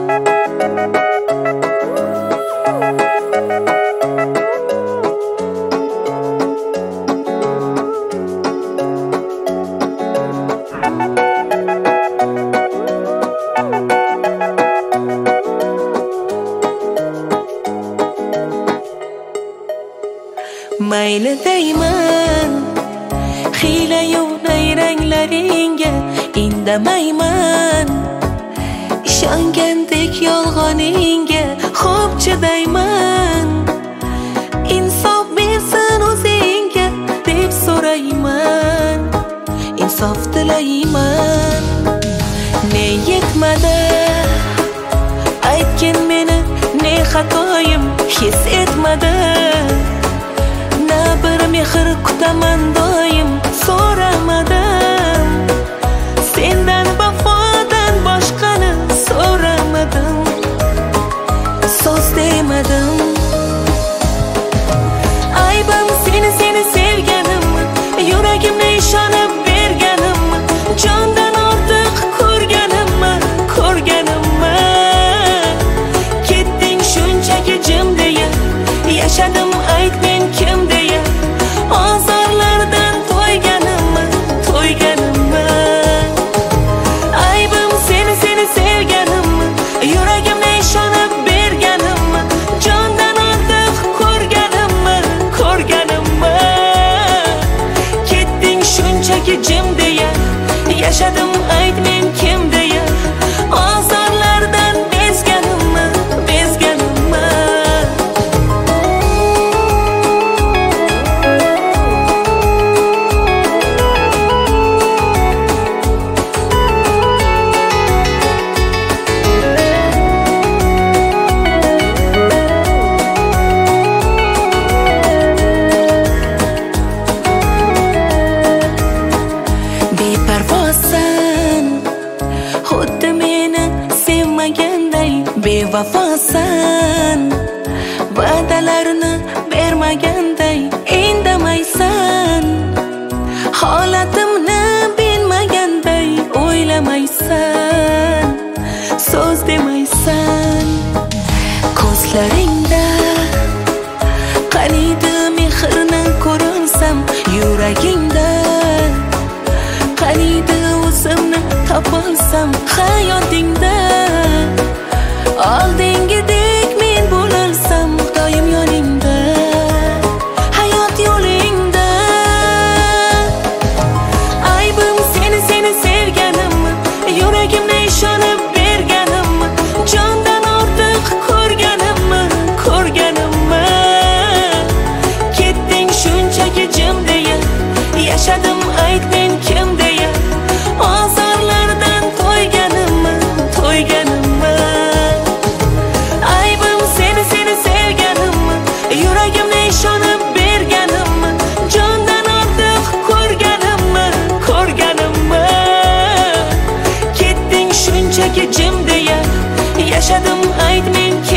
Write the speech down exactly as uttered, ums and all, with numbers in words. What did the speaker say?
Mayli deyman hiyla-yu nayranglaringga indamayman, ishongandek yolg'oningga xo'p chidayman. Insof bersin o'zingga deb so'rayman, insof tilayman. Ne yetmadi aytgin meni, ne xatoyim his etmadi. Bir mehr kutaman doim so'ramadim, sendan vafodan boshqani so'ramadim, so'z demadim. Aybim seni seni sevganimmi, yuragimni ishonib berganimmi, jondan ortiq ko'rganimmi, ko'rganimmi? Ketding shunchaki jim deya, yashadim ayt men kim deya. Ozorlardan to'yganimmi, to'yganimmi? Aybim seni seni sevganimmi, yuragimni ishonib berganimmi, jondan ortiq ko'rganimmi, ko'rganimmi? Ketding shunchaki jim deya, yashadim ayt men kim deya. Ozorlardan bezganimmi, bezganimmi? Beparvosan, xuddi meni sevmaganday bevafosan, va'dalarni bermaganday indamaysan, holatimni bilmaganday o'ylamaysan, so'z demaysan. Ko'zlaringda qaniydi mehrni ko'ransam, yuragingda qaniydi o'zimni topolsam, hayotingda oldingidek men bo'lolsam, doim yoningda, hayot yo'lingda. Aybim seni seni sevganimmi, yuragimni ishonib berganimmi, jondan ortiq ko'rganimmi, ko'rganimmi? Ketding shunchaki jim deya, yashadim ayt men kim deya. Ozorlardan to'yganimmi, to'yganimmi? Aybim seni seni sevganimmi, yuragimni ishonib berganimmi, jondan ortiq ko'rganimmi, ko'rganimmi? Ketding shunchaki jim deya, yashadim ayt men